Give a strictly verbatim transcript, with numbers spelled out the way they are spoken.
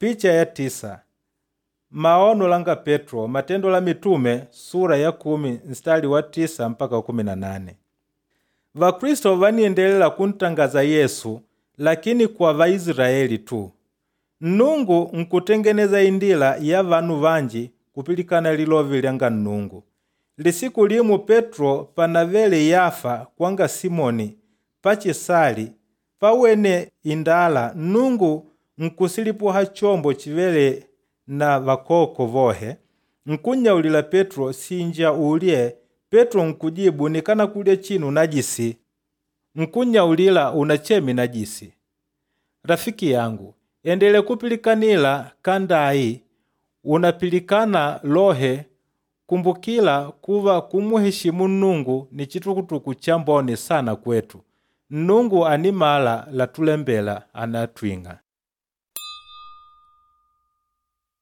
Picha ya tisa. Maono langa Petro, Matendo la Mitume, sura ya kumi, mstari wa tisa mpaka kumi na nane. Vakristo vaniendelela kuntangaza Yesu, lakini kwa Vaisraeli tu. Nnungu nkutengeneza indila ya vanu vanji kupilikana lilovi lyanga Nnungu. Lisiku limu Petro panavele Yafa kwanga Simoni pachisali pawene indala Nnungu nkusilipuha chombo chivele na vakoko vohe. Nkunyaulila Petro sinja ulye. Petro nkujibu nikana kulye chinu najisi. Nkunyaulila unachemi najisi. Rafiki yangu, endele kupilikanila kandai unapilikana lohe. Kumbukila kuva kumuheshimu Nnungu ni chitukutuku chamboni sana kwetu. Nnungu animala la tulembela anatwinga.